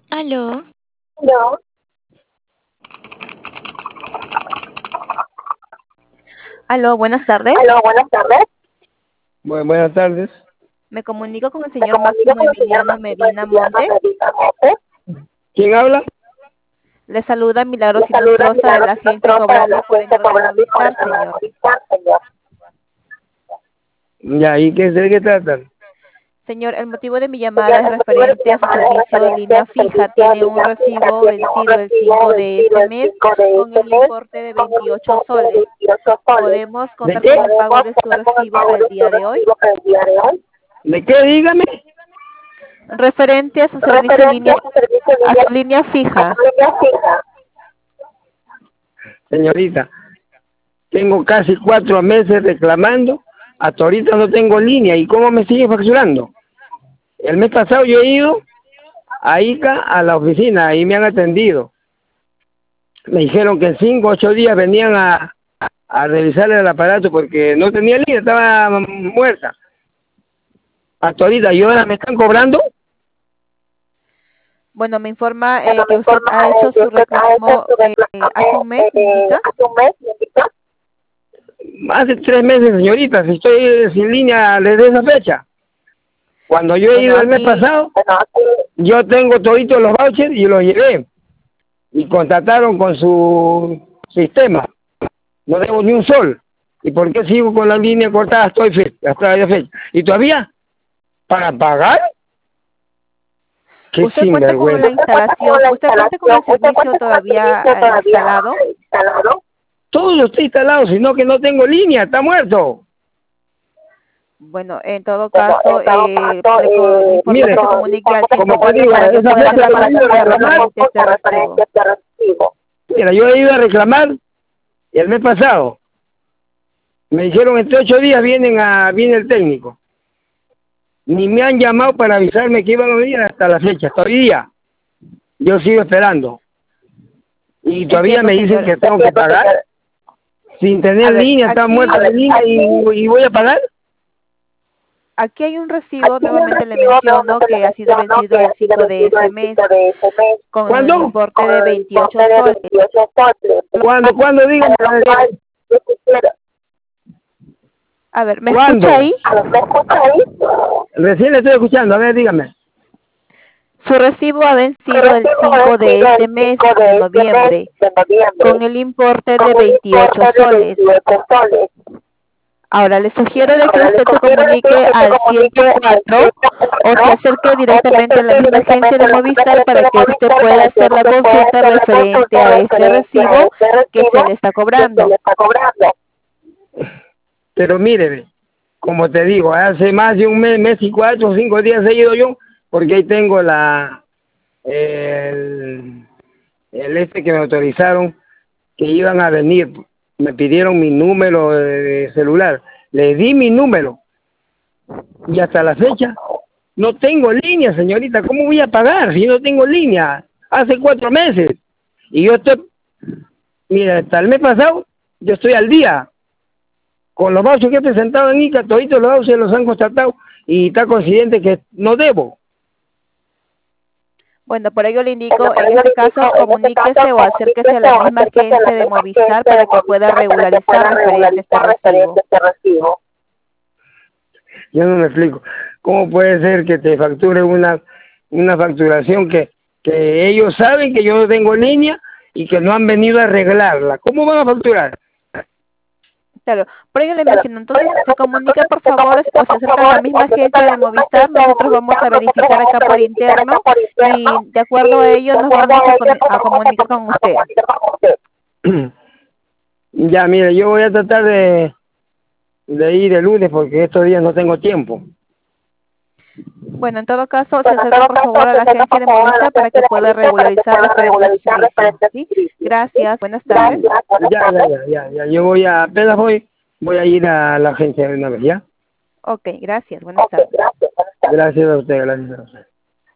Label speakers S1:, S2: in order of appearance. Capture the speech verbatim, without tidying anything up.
S1: Aló,
S2: No.
S3: Aló, buenas tardes.
S2: Aló, buenas tardes. Bu- buenas tardes.
S3: Me comunico con el
S2: Me
S3: señor
S2: comunico
S3: Máximo
S2: con el señor
S3: Emiliano
S2: Máximo
S3: Medina
S2: Emiliano
S3: Monte.
S2: Medina Monte. ¿Quién habla?
S3: Le saluda Milagros
S2: Le saluda
S3: Inostroza de
S2: Milagros
S3: la agencia
S2: Nostroza de la
S3: Cobrando y
S2: agencia
S3: Foreigner de
S2: Cobrando y
S3: Movistar,
S2: Foreigner de
S3: señor.
S2: Movistar, señor. Ya, ¿y qué, de qué tratan?
S3: Señor, el motivo de mi llamada
S2: Señor,
S3: es
S2: el motivo de mi
S3: referente a su
S2: llamada es
S3: servicio de
S2: referente a
S3: línea
S2: su
S3: fija.
S2: servicio de
S3: Tiene un
S2: línea fija.
S3: recibo
S2: Tiene un
S3: vencido el
S2: recibo
S3: cinco de
S2: vencido
S3: este
S2: el
S3: mes
S2: cinco de
S3: con
S2: este
S3: el
S2: mes
S3: importe de
S2: con el
S3: veintiocho
S2: importe de
S3: soles.
S2: veintiocho soles.
S3: ¿Podemos
S2: ¿De
S3: contar
S2: qué?
S3: con el pago
S2: ¿Podemos
S3: de su
S2: contar con el
S3: recibo
S2: pago
S3: para el
S2: de
S3: día
S2: su
S3: de hoy?
S2: recibo para el día de hoy? ¿De qué? Dígame.
S3: Referente a su servicio en
S2: Referente
S3: línea,
S2: a su servicio de
S3: a
S2: línea,
S3: su línea
S2: a su
S3: fija.
S2: línea fija. Señorita, tengo casi cuatro meses reclamando, hasta ahorita no tengo línea, ¿y cómo me sigue facturando? El mes pasado yo he ido a ICA a la oficina y me han atendido. Me dijeron que en cinco o ocho días venían a, a revisar el aparato porque no tenía línea, estaba muerta. Hasta ahorita, ¿y ahora me están cobrando?
S3: Bueno, me informa
S2: Bueno,
S3: eh,
S2: me
S3: que usted
S2: informa
S3: ha
S2: eh,
S3: hecho
S2: que
S3: su
S2: usted ha hecho
S3: reclamo
S2: su
S3: eh, hace un
S2: reclamo
S3: mes, ¿me
S2: eh,
S3: indica?
S2: hace un mes, ¿me indica? Hace tres meses, señorita, si estoy sin línea desde esa fecha. Cuando yo he
S3: Bueno,
S2: ido el mes
S3: aquí
S2: pasado, yo tengo toditos los vouchers y los llevé. Y contrataron con su sistema. No debo ni un sol. ¿Y por qué sigo con la línea cortada hasta hoy fe- hasta la fecha? ¿Y todavía? ¿Para pagar? ¡Qué
S3: usted cuenta con la
S2: sinvergüenza! ¿Usted cuenta con
S3: instalación,
S2: la
S3: usted cuenta con el
S2: instalación? ¿Usted
S3: servicio
S2: cuenta con el
S3: todavía
S2: servicio
S3: eh,
S2: todavía
S3: instalado.
S2: instalado? Todo está instalado, sino que no tengo línea, está muerto.
S3: Bueno, en todo
S2: Bueno,
S3: caso,
S2: en todo
S3: eh,
S2: caso,
S3: le, co- le
S2: eh,
S3: informo que
S2: mire,
S3: se comunique al
S2: como
S3: cinco
S2: te
S3: cuatro
S2: digo,
S3: para que
S2: esa
S3: pueda hacer
S2: fecha
S3: la
S2: para ir a
S3: consulta
S2: reclamar,
S3: referente a este
S2: referente a
S3: recibo.
S2: este recibo. Mira, yo he ido a reclamar el mes pasado. Me dijeron entre ocho días vienen a viene el técnico. Ni me han llamado para avisarme que iban a venir hasta la fecha, hasta hoy día. Yo sigo esperando. Y todavía
S3: Entiendo,
S2: me dicen
S3: señor.
S2: que tengo que pagar sin tener
S3: A ver,
S2: línea, está
S3: aquí,
S2: muerta la línea y, y voy a pagar.
S3: aquí hay un recibo,
S2: Aquí yo
S3: nuevamente le
S2: recibo,
S3: menciono,
S2: nuevamente le
S3: que ha sido
S2: menciono
S3: vencido
S2: que
S3: el
S2: ha sido
S3: cinco de
S2: vencido
S3: este
S2: el
S3: mes
S2: cinco de este mes.
S3: con el
S2: ¿Cuándo?
S3: importe
S2: Con
S3: de
S2: el importe
S3: veintiocho
S2: de
S3: soles.
S2: veintiocho soles. ¿Cuándo? ¿Cuándo? Dígame. Yo quisiera.
S3: A ver, ¿me escucha
S2: ¿Cuándo?
S3: ahí?
S2: A ver, ¿me escucha ahí? Recién le estoy escuchando, a ver, dígame.
S3: Su recibo ha
S2: Yo
S3: vencido el
S2: recibo
S3: cinco de
S2: vencido
S3: este
S2: el
S3: mes
S2: cinco
S3: de
S2: de este mes
S3: noviembre
S2: de
S3: con
S2: noviembre
S3: el importe de
S2: con el
S3: veintiocho
S2: importe de
S3: soles.
S2: veintiocho soles.
S3: Ahora le sugiero de que
S2: Ahora le
S3: usted se
S2: sugiero de que
S3: comunique
S2: usted se
S3: al
S2: comunique al
S3: ciento cuatro o se
S2: ciento cuatro
S3: acerque
S2: o se
S3: directamente a la
S2: acerque
S3: misma agencia
S2: directamente
S3: de
S2: a la misma
S3: Movistar
S2: agencia
S3: para
S2: de
S3: que usted
S2: Movistar
S3: pueda
S2: para que
S3: hacer la
S2: usted pueda
S3: consulta
S2: hacer la
S3: referente
S2: consulta
S3: a este
S2: referente a
S3: recibo
S2: este
S3: que se
S2: recibo
S3: le está
S2: que se le
S3: cobrando.
S2: está cobrando. Pero mire, como te digo, hace más de un mes, mes y cuatro o cinco días he ido yo, porque ahí tengo la el, el este que me autorizaron que iban a venir. Me pidieron mi número de celular. Le di mi número y hasta la fecha no tengo línea, señorita. ¿Cómo voy a pagar si no tengo línea? Hace cuatro meses. Y yo estoy, mira, hasta el mes pasado yo estoy al día. Con los vouchers que he presentado en ICA, toditos los vouchers los han constatado y está consciente que no debo.
S3: Bueno, por ello le
S2: Bueno,
S3: indico,
S2: por
S3: en
S2: ello le
S3: este
S2: indico,
S3: caso,
S2: en este caso,
S3: comuníquese o acérquese a
S2: comuníquese
S3: la
S2: o
S3: misma
S2: acérquese a la
S3: agencia de
S2: misma
S3: Movistar
S2: agencia
S3: para
S2: de
S3: que pueda
S2: Movistar para que
S3: regularizar
S2: pueda
S3: referente a este
S2: regularizar referente
S3: recibo.
S2: a este recibo. Yo no me explico. ¿Cómo puede ser que te facture una, una facturación que, que ellos saben que yo no tengo línea y que no han venido a arreglarla? ¿Cómo van a facturar?
S3: Claro, por ello le
S2: Claro.
S3: menciono, entonces
S2: Oye,
S3: se comunica
S2: entonces
S3: por
S2: se
S3: favor
S2: comunica
S3: o se
S2: por
S3: acerca a la
S2: favor
S3: misma
S2: o se acerca
S3: agencia
S2: a
S3: de
S2: la misma
S3: Movistar,
S2: agencia de
S3: nosotros vamos
S2: Movistar,
S3: a
S2: nosotros
S3: verificar
S2: vamos
S3: acá
S2: a
S3: por
S2: verificar acá
S3: interno
S2: por
S3: y
S2: interno
S3: de acuerdo a
S2: y
S3: ello
S2: de
S3: nos
S2: acuerdo
S3: vamos
S2: a
S3: a,
S2: ello
S3: con-
S2: nos
S3: a
S2: vamos a,
S3: comunicar con
S2: a
S3: usted.
S2: comunicar con usted. Ya, mire, yo voy a tratar de, de ir el lunes porque estos días no tengo tiempo.
S3: Bueno, en todo caso, se
S2: Bueno, en
S3: acerca
S2: todo
S3: por
S2: caso,
S3: favor a
S2: se
S3: la
S2: acerca
S3: agencia
S2: por
S3: de
S2: favor a la
S3: Movistar para
S2: agencia
S3: que
S2: de
S3: pueda
S2: Movistar para que
S3: regularizar
S2: pueda
S3: referente a su
S2: regularizar
S3: servicio,
S2: referente a su
S3: ¿sí?
S2: servicio.
S3: Gracias, buenas tardes.
S2: Gracias. Ya, ya, ya, ya, ya. Yo voy a, apenas voy, voy a ir a la agencia de una vez, ¿ya?
S3: Ok, gracias, buenas
S2: Ok,
S3: tardes.
S2: gracias. Gracias a usted, gracias a usted.